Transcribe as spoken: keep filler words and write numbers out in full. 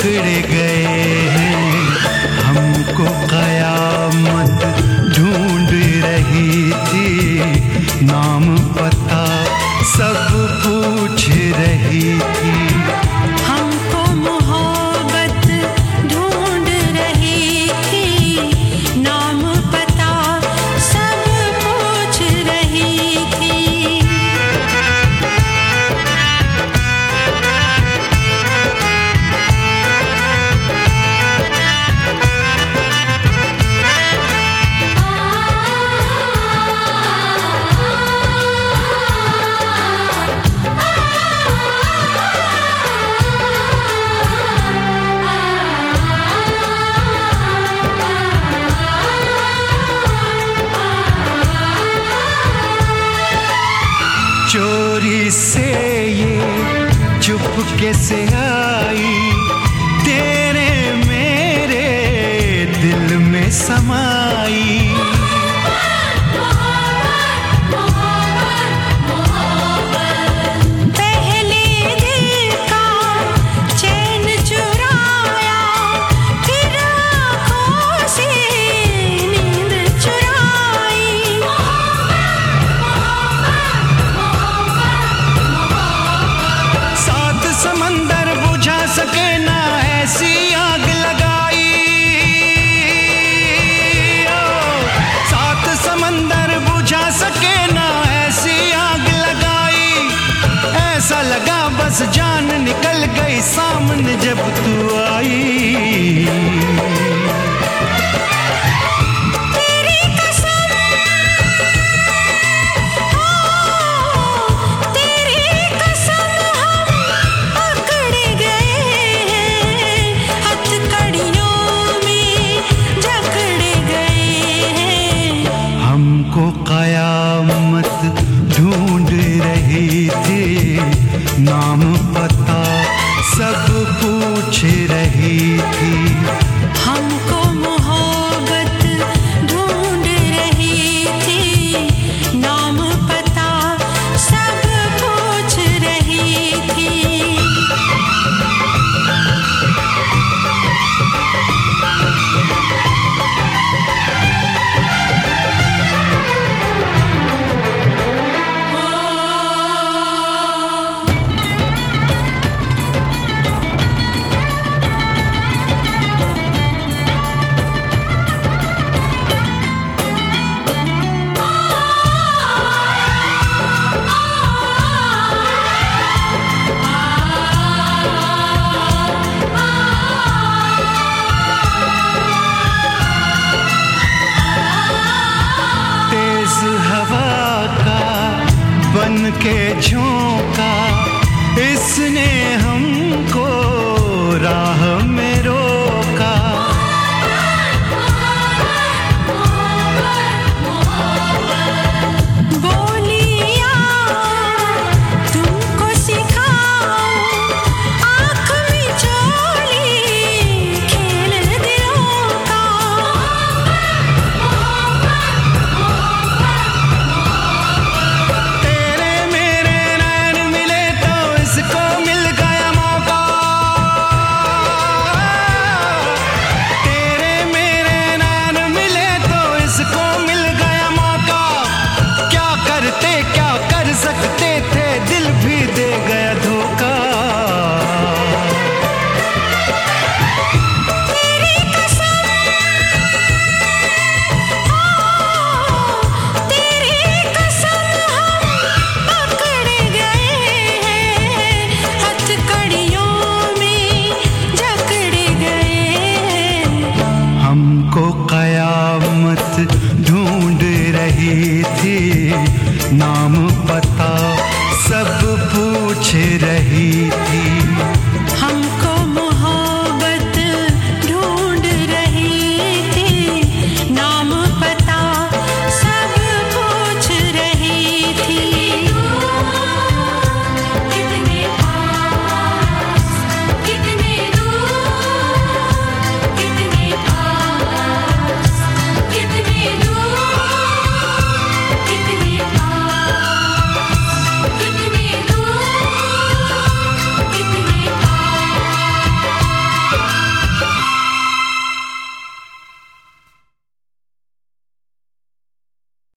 जकड़े गए हैं। हमको कयामत ढूंढ रही थी, नाम पता सब पूछ रही थी। हमको मोहब्बत ढूंढ रही थी, नाम पता सब पूछ रही थी। चोरी से ये चुपके से आई, तेरे मेरे दिल में समाई। सके ना ऐसी आग लगाई, ओ, सात समंदर बुझा सके ना ऐसी आग लगाई। ऐसा लगा बस जान निकल गई सामने जब तू आई। हमको कयामत ढूंढ रही थी, नाम पता सब पूछ रही थी। हमको मोहब्बत ढूंढ रही थी, नाम पता सब पूछ रही थी। बन के झोंका इसने हमको राह में रोका। बोलिया तुमको सिखाऊं, आँख में चोली खेल दिलों का। कयामत ढूंढ रही थी, नाम पता